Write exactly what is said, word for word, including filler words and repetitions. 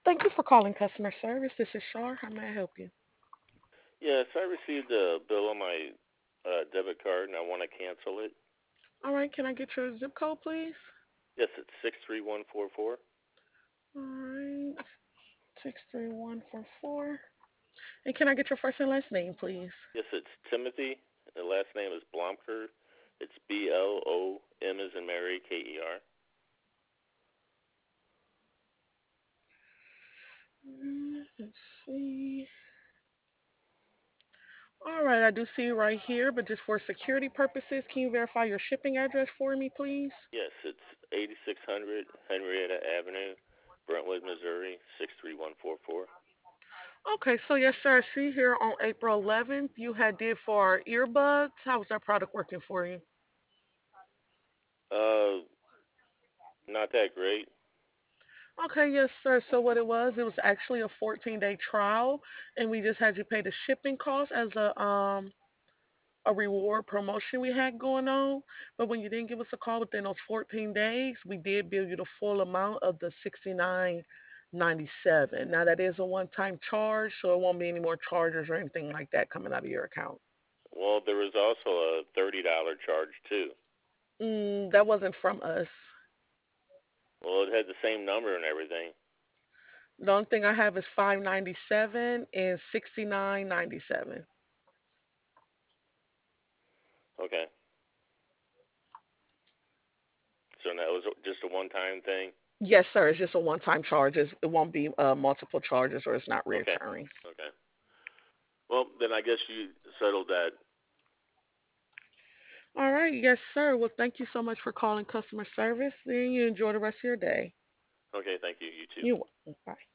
Thank you for calling customer service. This is Shar. How may I help you? Yes, I received a bill on my uh, debit card and I want to cancel it. All right, can I get your zip code, please? Yes, it's six three one four four. All right, six three one four four. And can I get your first and last name, please? Yes, it's Timothy. The last name is Blomker. It's B L O M as in Mary, K E R. Mm, Let's see. All right, I do see you right here, but just for security purposes, can you verify your shipping address for me, please? Yes, it's eighty-six hundred Henrietta Avenue, Brentwood, Missouri, six three one four four. Okay, so yes, sir. I see here on April eleventh, you had did for our earbuds. How was that product working for you? Uh, not that great. Okay, yes, sir. So what it was, it was actually a fourteen day trial, and we just had you pay the shipping cost as a um a reward promotion we had going on. But when you didn't give us a call within those fourteen days, we did bill you the full amount of the sixty-nine ninety-seven. Now that is a one-time charge, so it won't be any more charges or anything like that coming out of your account. Well, there was also a thirty dollar charge too. Mm, that wasn't from us. Well, it had the same number and everything. The only thing I have is five ninety-seven and sixty-nine ninety-seven. Okay, so that was just a one-time thing. Yes, sir. It's just a one-time charge. It's, it won't be uh, multiple charges or it's not Okay, reoccurring. okay. Well, then I guess you settled that. All right. Yes, sir. Well, thank you so much for calling customer service. And you enjoy the rest of your day. Okay, thank you. You too. You're welcome. Bye.